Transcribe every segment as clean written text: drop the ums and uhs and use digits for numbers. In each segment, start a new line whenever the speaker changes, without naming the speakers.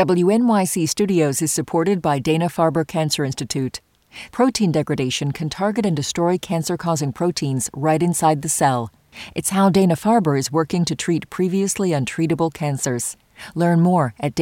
WNYC Studios is supported by Dana-Farber Cancer Institute. Protein degradation can target and destroy cancer-causing proteins right inside the cell. It's how Dana-Farber is working to treat previously untreatable cancers. Learn more at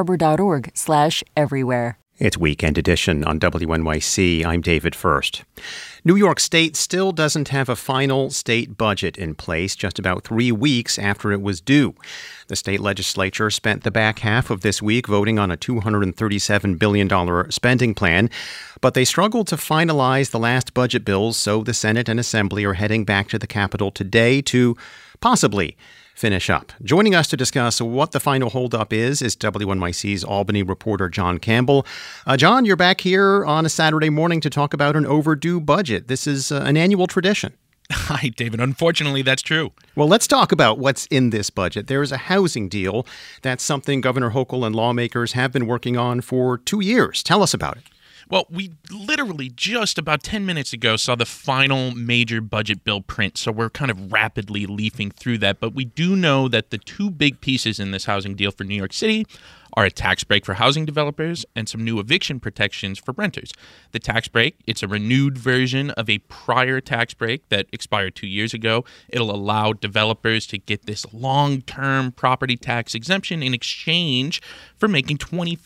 danafarber.org/everywhere.
It's Weekend Edition on WNYC. I'm David First. New York State still doesn't have a final state budget in place just about 3 weeks after it was due. The state legislature spent the back half of this week voting on a $237 billion spending plan, but they struggled to finalize the last budget bills, so the Senate and Assembly are heading back to the Capitol today to possibly finish up. Joining us to discuss what the final holdup is WNYC's Albany reporter John Campbell. John, you're back here on a Saturday morning to talk about an overdue budget. This is an annual tradition.
Hi, David. Unfortunately, that's true.
Well, let's talk about what's in this budget. There is a housing deal. That's something Governor Hochul and lawmakers have been working on for 2 years. Tell us about it.
Well, we literally just about 10 minutes ago saw the final major budget bill print, so we're kind of rapidly leafing through that. But we do know that the two big pieces in this housing deal for New York City are a tax break for housing developers and some new eviction protections for renters. The tax break, it's a renewed version of a prior tax break that expired 2 years ago. It'll allow developers to get this long-term property tax exemption in exchange for making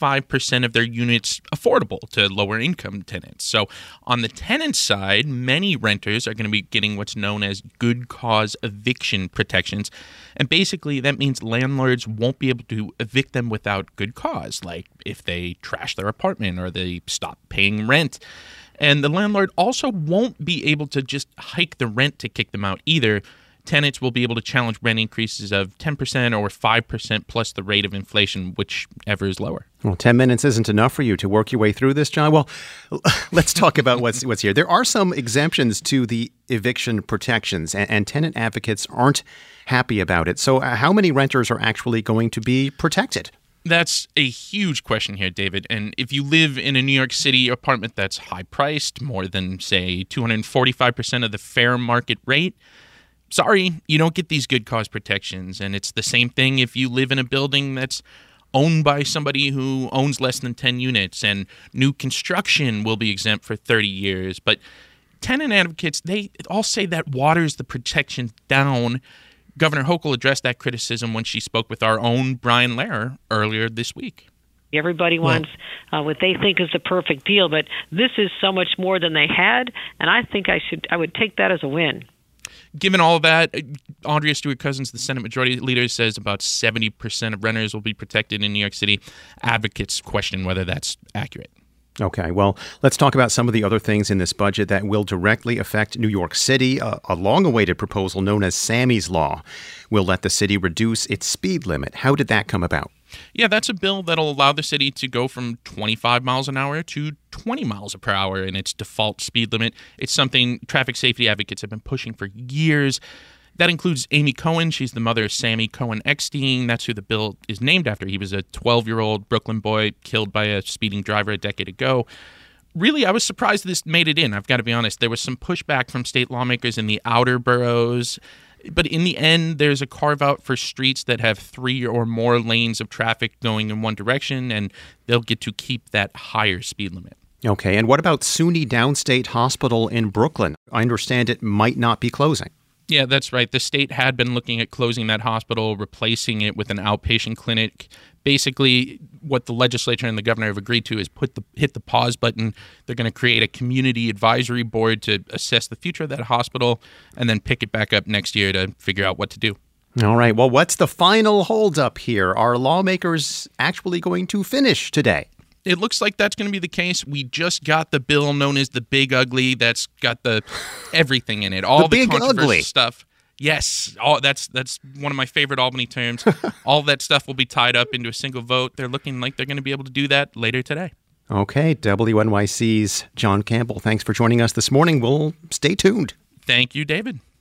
25% of their units affordable to lower-income tenants. So on the tenant side, many renters are going to be getting what's known as good cause eviction protections. And basically, that means landlords won't be able to evict them without good cause, like if they trash their apartment or they stop paying rent. And the landlord also won't be able to just hike the rent to kick them out either. Tenants will be able to challenge rent increases of 10% or 5% plus the rate of inflation, whichever is lower.
Well, 10 minutes isn't enough for you to work your way through this, John. Well, let's talk about what's here. There are some exemptions to the eviction protections, and tenant advocates aren't happy about it. So how many renters are actually going to be protected?
That's a huge question here, David. And if you live in a New York City apartment that's high-priced, more than, say, 245% of the fair market rate, sorry, you don't get these good cause protections. And it's the same thing if you live in a building that's owned by somebody who owns less than 10 units, and new construction will be exempt for 30 years. But tenant advocates, they all say that waters the protections down. Governor Hochul addressed that criticism when she spoke with our own Brian Lehrer earlier this week.
Everybody wants what they think is the perfect deal, but this is so much more than they had, and I think I would take that as a win.
Given all of that, Andrea Stewart-Cousins, the Senate Majority Leader, says about 70% of renters will be protected in New York City. Advocates question whether that's accurate.
Okay, well, let's talk about some of the other things in this budget that will directly affect New York City. A long-awaited proposal known as Sammy's Law will let the city reduce its speed limit. How did that come about?
Yeah, that's a bill that'll allow the city to go from 25 miles an hour to 20 miles per hour in its default speed limit. It's something traffic safety advocates have been pushing for years. That includes Amy Cohen. She's the mother of Sammy Cohen Eckstein. That's who the bill is named after. He was a 12-year-old Brooklyn boy killed by a speeding driver a decade ago. Really, I was surprised this made it in. I've got to be honest. There was some pushback from state lawmakers in the outer boroughs. But in the end, there's a carve-out for streets that have 3 or more lanes of traffic going in one direction, and they'll get to keep that higher speed limit.
Okay, and what about SUNY Downstate Hospital in Brooklyn? I understand it might not be closing.
Yeah, that's right. The state had been looking at closing that hospital, replacing it with an outpatient clinic. Basically, what the legislature and the governor have agreed to is hit the pause button. They're going to create a community advisory board to assess the future of that hospital and then pick it back up next year to figure out what to do.
All right. Well, what's the final holdup here? Are lawmakers actually going to finish today?
It looks like that's going to be the case. We just got the bill known as the Big Ugly. That's got everything in it. All the controversial stuff. Yes, that's one of my favorite Albany terms. All that stuff will be tied up into a single vote. They're looking like they're going to be able to do that later today.
Okay, WNYC's John Campbell, thanks for joining us this morning. We'll stay tuned.
Thank you, David.